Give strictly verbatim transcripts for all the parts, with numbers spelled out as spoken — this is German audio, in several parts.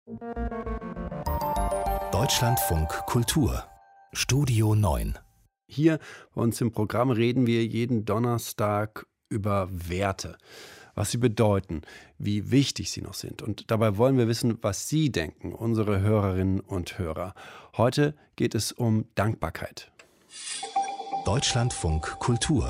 Deutschlandfunk Kultur Studio neun. Hier bei uns im Programm reden wir jeden Donnerstag über Werte, was sie bedeuten, wie wichtig sie noch sind. Und dabei wollen wir wissen, was Sie denken, unsere Hörerinnen und Hörer. Heute geht es um Dankbarkeit. Deutschlandfunk Kultur.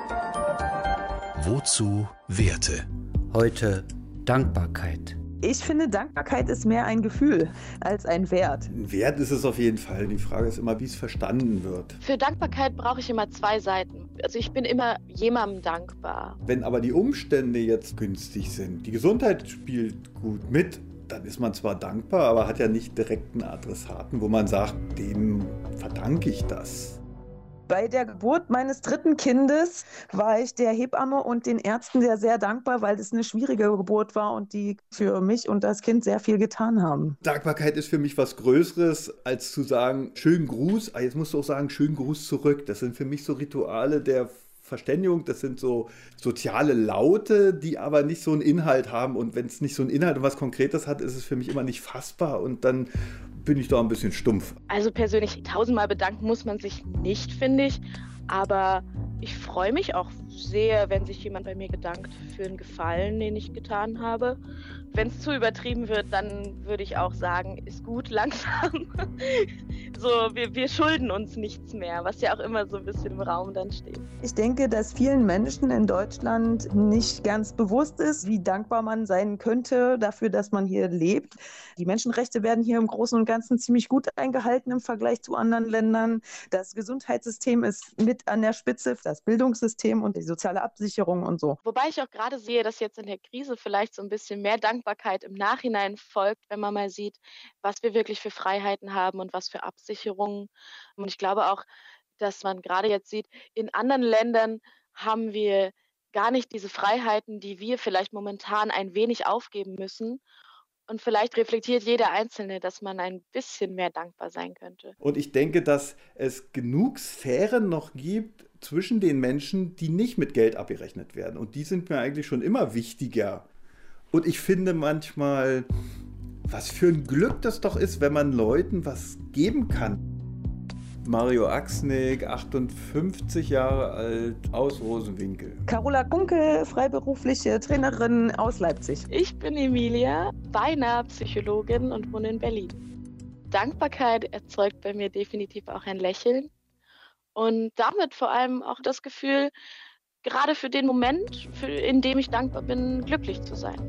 Wozu Werte? Heute Dankbarkeit. Ich finde, Dankbarkeit ist mehr ein Gefühl als ein Wert. Ein Wert ist es auf jeden Fall. Die Frage ist immer, wie es verstanden wird. Für Dankbarkeit brauche ich immer zwei Seiten. Also ich bin immer jemandem dankbar. Wenn aber die Umstände jetzt günstig sind, die Gesundheit spielt gut mit, dann ist man zwar dankbar, aber hat ja nicht direkt einen Adressaten, wo man sagt, dem verdanke ich das. Bei der Geburt meines dritten Kindes war ich der Hebamme und den Ärzten sehr, sehr dankbar, weil es eine schwierige Geburt war und die für mich und das Kind sehr viel getan haben. Dankbarkeit ist für mich was Größeres, als zu sagen, schönen Gruß. Ah, jetzt musst du auch sagen, schönen Gruß zurück. Das sind für mich so Rituale der Verständigung, das sind so soziale Laute, die aber nicht so einen Inhalt haben. Und wenn es nicht so einen Inhalt und was Konkretes hat, ist es für mich immer nicht fassbar und dann bin ich da ein bisschen stumpf. Also persönlich tausendmal bedanken muss man sich nicht, finde ich. Aber ich freue mich auch sehr, wenn sich jemand bei mir bedankt für einen Gefallen, den ich getan habe. Wenn es zu übertrieben wird, dann würde ich auch sagen, ist gut, langsam. So, wir, wir schulden uns nichts mehr, was ja auch immer so ein bisschen im Raum dann steht. Ich denke, dass vielen Menschen in Deutschland nicht ganz bewusst ist, wie dankbar man sein könnte dafür, dass man hier lebt. Die Menschenrechte werden hier im Großen und Ganzen ziemlich gut eingehalten im Vergleich zu anderen Ländern. Das Gesundheitssystem ist mit an der Spitze, das Bildungssystem und die soziale Absicherung und so. Wobei ich auch gerade sehe, dass jetzt in der Krise vielleicht so ein bisschen mehr Dankbarkeit im Nachhinein folgt, wenn man mal sieht, was wir wirklich für Freiheiten haben und was für Absicherungen. Und ich glaube auch, dass man gerade jetzt sieht, in anderen Ländern haben wir gar nicht diese Freiheiten, die wir vielleicht momentan ein wenig aufgeben müssen. Und vielleicht reflektiert jeder Einzelne, dass man ein bisschen mehr dankbar sein könnte. Und ich denke, dass es genug Sphären noch gibt zwischen den Menschen, die nicht mit Geld abgerechnet werden. Und die sind mir eigentlich schon immer wichtiger. Und ich finde manchmal, was für ein Glück das doch ist, wenn man Leuten was geben kann. Mario Axnick, achtundfünfzig Jahre alt, aus Rosenwinkel. Carola Kunkel, freiberufliche Trainerin aus Leipzig. Ich bin Emilia, beinahe Psychologin und wohne in Berlin. Dankbarkeit erzeugt bei mir definitiv auch ein Lächeln und damit vor allem auch das Gefühl, gerade für den Moment, für, in dem ich dankbar bin, glücklich zu sein.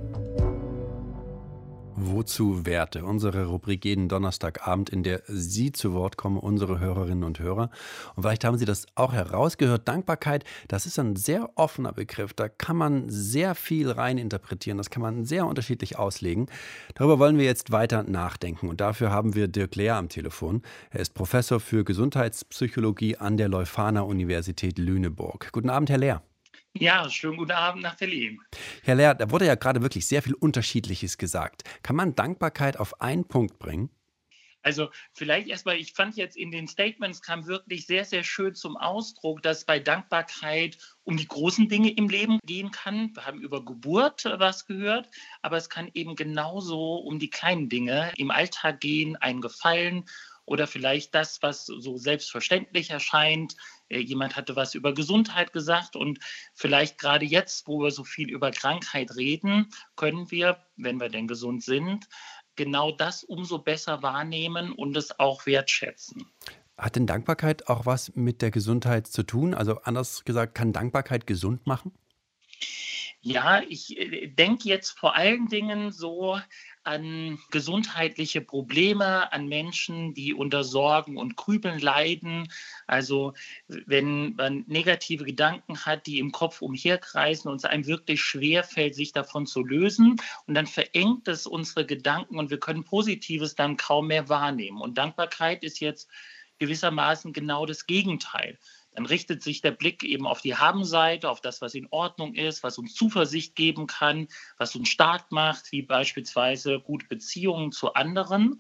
Wozu Werte? Unsere Rubrik jeden Donnerstagabend, in der Sie zu Wort kommen, unsere Hörerinnen und Hörer. Und vielleicht haben Sie das auch herausgehört. Dankbarkeit, das ist ein sehr offener Begriff. Da kann man sehr viel reininterpretieren. Das kann man sehr unterschiedlich auslegen. Darüber wollen wir jetzt weiter nachdenken. Und dafür haben wir Dirk Lehr am Telefon. Er ist Professor für Gesundheitspsychologie an der Leuphana-Universität Lüneburg. Guten Abend, Herr Lehr. Ja, schönen guten Abend nach Berlin. Herr Lehr, da wurde ja gerade wirklich sehr viel Unterschiedliches gesagt. Kann man Dankbarkeit auf einen Punkt bringen? Also vielleicht erstmal, ich fand jetzt in den Statements kam wirklich sehr, sehr schön zum Ausdruck, dass bei Dankbarkeit um die großen Dinge im Leben gehen kann. Wir haben über Geburt was gehört, aber es kann eben genauso um die kleinen Dinge im Alltag gehen, ein Gefallen oder vielleicht das, was so selbstverständlich erscheint. Jemand hatte was über Gesundheit gesagt und vielleicht gerade jetzt, wo wir so viel über Krankheit reden, können wir, wenn wir denn gesund sind, genau das umso besser wahrnehmen und es auch wertschätzen. Hat denn Dankbarkeit auch was mit der Gesundheit zu tun? Also anders gesagt, kann Dankbarkeit gesund machen? Ja, ich denke jetzt vor allen Dingen so an gesundheitliche Probleme, an Menschen, die unter Sorgen und Grübeln leiden. Also wenn man negative Gedanken hat, die im Kopf umherkreisen und es einem wirklich schwerfällt, sich davon zu lösen. Und dann verengt es unsere Gedanken und wir können Positives dann kaum mehr wahrnehmen. Und Dankbarkeit ist jetzt gewissermaßen genau das Gegenteil. Dann richtet sich der Blick eben auf die Habenseite, auf das, was in Ordnung ist, was uns Zuversicht geben kann, was uns stark macht, wie beispielsweise gute Beziehungen zu anderen.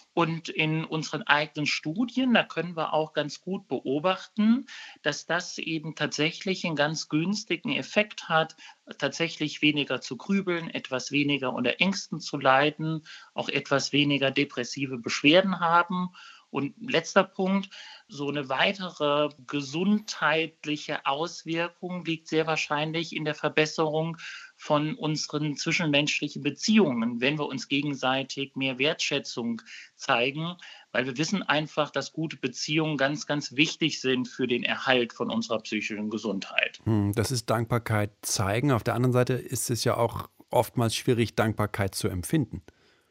Und in unseren eigenen Studien, da können wir auch ganz gut beobachten, dass das eben tatsächlich einen ganz günstigen Effekt hat, tatsächlich weniger zu grübeln, etwas weniger unter Ängsten zu leiden, auch etwas weniger depressive Beschwerden haben. Und letzter Punkt, so eine weitere gesundheitliche Auswirkung liegt sehr wahrscheinlich in der Verbesserung von unseren zwischenmenschlichen Beziehungen, wenn wir uns gegenseitig mehr Wertschätzung zeigen, weil wir wissen einfach, dass gute Beziehungen ganz, ganz wichtig sind für den Erhalt von unserer psychischen Gesundheit. Hm, das ist Dankbarkeit zeigen. Auf der anderen Seite ist es ja auch oftmals schwierig, Dankbarkeit zu empfinden.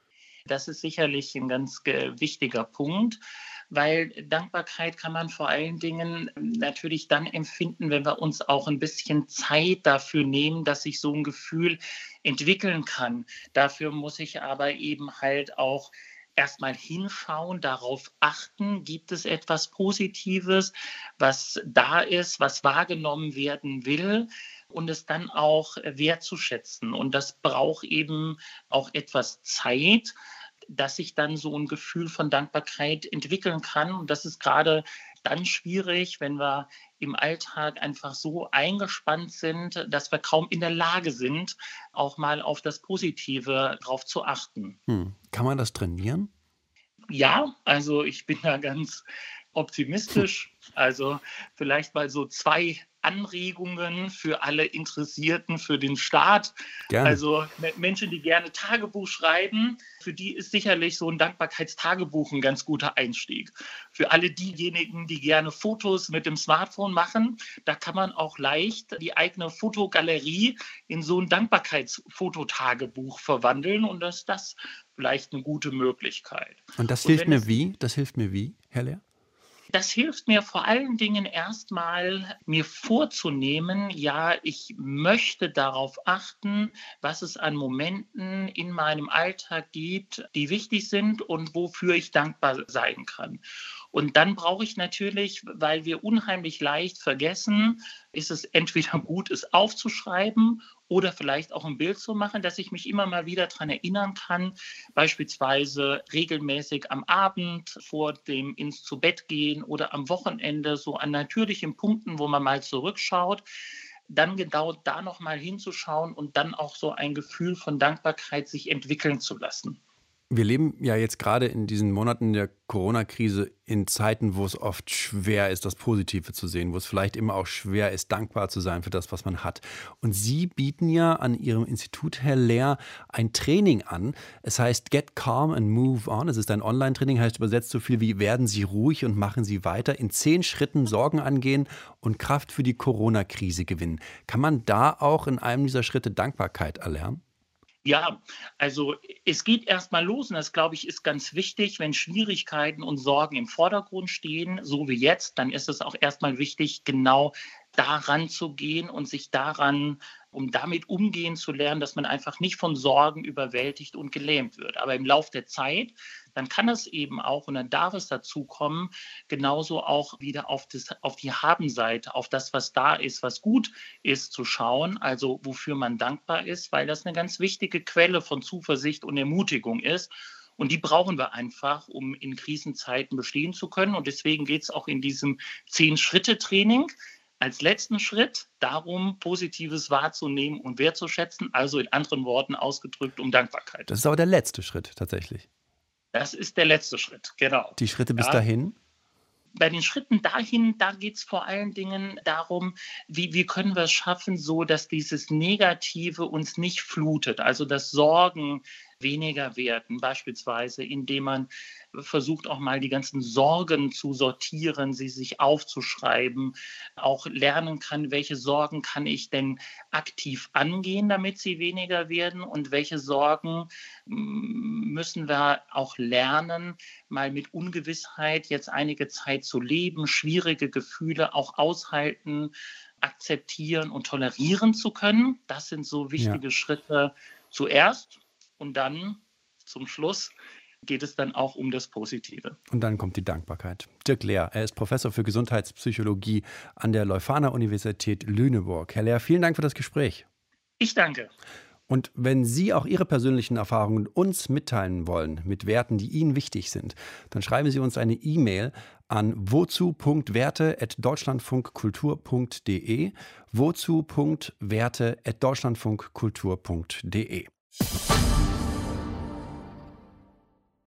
Das ist sicherlich ein ganz wichtiger Punkt, weil Dankbarkeit kann man vor allen Dingen natürlich dann empfinden, wenn wir uns auch ein bisschen Zeit dafür nehmen, dass sich so ein Gefühl entwickeln kann. Dafür muss ich aber eben halt auch erstmal hinschauen, darauf achten, gibt es etwas Positives, was da ist, was wahrgenommen werden will, und es dann auch wertzuschätzen. Und das braucht eben auch etwas Zeit, dass sich dann so ein Gefühl von Dankbarkeit entwickeln kann. Und das ist gerade dann schwierig, wenn wir im Alltag einfach so eingespannt sind, dass wir kaum in der Lage sind, auch mal auf das Positive drauf zu achten. Hm. Kann man das trainieren? Ja, also ich bin da ganz optimistisch. Also vielleicht mal so zwei Anregungen für alle Interessierten, für den Staat. Gerne. Also Menschen, die gerne Tagebuch schreiben, für die ist sicherlich so ein Dankbarkeitstagebuch ein ganz guter Einstieg. Für alle diejenigen, die gerne Fotos mit dem Smartphone machen, da kann man auch leicht die eigene Fotogalerie in so ein Dankbarkeitsfototagebuch verwandeln, und das ist das vielleicht eine gute Möglichkeit. Und das Und hilft wenn mir es- wie? Das hilft mir wie, Herr Lehr? Das hilft mir vor allen Dingen erstmal, mir vorzunehmen, ja, ich möchte darauf achten, was es an Momenten in meinem Alltag gibt, die wichtig sind und wofür ich dankbar sein kann. Und dann brauche ich natürlich, weil wir unheimlich leicht vergessen, ist es entweder gut, es aufzuschreiben oder vielleicht auch ein Bild zu machen, dass ich mich immer mal wieder daran erinnern kann, beispielsweise regelmäßig am Abend vor dem ins zu Bett gehen oder am Wochenende so an natürlichen Punkten, wo man mal zurückschaut, dann genau da nochmal hinzuschauen und dann auch so ein Gefühl von Dankbarkeit sich entwickeln zu lassen. Wir leben ja jetzt gerade in diesen Monaten der Corona-Krise in Zeiten, wo es oft schwer ist, das Positive zu sehen, wo es vielleicht immer auch schwer ist, dankbar zu sein für das, was man hat. Und Sie bieten ja an Ihrem Institut, Herr Lehr, ein Training an. Es heißt Get Calm and Move On. Es ist ein Online-Training, heißt übersetzt so viel wie werden Sie ruhig und machen Sie weiter. In zehn Schritten Sorgen angehen und Kraft für die Corona-Krise gewinnen. Kann man da auch in einem dieser Schritte Dankbarkeit erlernen? Ja, also es geht erstmal los, und das, glaube ich, ist ganz wichtig, wenn Schwierigkeiten und Sorgen im Vordergrund stehen, so wie jetzt, dann ist es auch erstmal wichtig, genau daran zu gehen und sich daran, um damit umgehen zu lernen, dass man einfach nicht von Sorgen überwältigt und gelähmt wird. Aber im Lauf der Zeit, dann kann es eben auch, und dann darf es dazu kommen, genauso auch wieder auf, das, auf die Habenseite, auf das, was da ist, was gut ist, zu schauen, also wofür man dankbar ist, weil das eine ganz wichtige Quelle von Zuversicht und Ermutigung ist. Und die brauchen wir einfach, um in Krisenzeiten bestehen zu können. Und deswegen geht es auch in diesem Zehn-Schritte-Training als letzten Schritt darum, Positives wahrzunehmen und wertzuschätzen, also in anderen Worten ausgedrückt um Dankbarkeit. Das ist aber der letzte Schritt tatsächlich. Das ist der letzte Schritt, genau. Die Schritte bis Ja. dahin? Bei den Schritten dahin, da geht es vor allen Dingen darum, wie, wie können wir es schaffen, so dass dieses Negative uns nicht flutet, also dass Sorgen weniger werden, beispielsweise indem man versucht auch mal die ganzen Sorgen zu sortieren, sie sich aufzuschreiben, auch lernen kann, welche Sorgen kann ich denn aktiv angehen, damit sie weniger werden, und welche Sorgen müssen wir auch lernen, mal mit Ungewissheit jetzt einige Zeit zu leben, schwierige Gefühle auch aushalten, akzeptieren und tolerieren zu können. Das sind so wichtige Ja. Schritte zuerst, und dann zum Schluss geht es dann auch um das Positive. Und dann kommt die Dankbarkeit. Dirk Lehr, er ist Professor für Gesundheitspsychologie an der Leuphana Universität Lüneburg. Herr Lehr, vielen Dank für das Gespräch. Ich danke. Und wenn Sie auch Ihre persönlichen Erfahrungen uns mitteilen wollen mit Werten, die Ihnen wichtig sind, dann schreiben Sie uns eine E-Mail an wozu punkt werte at deutschlandfunkkultur punkt de wozu punkt werte at deutschlandfunkkultur punkt de.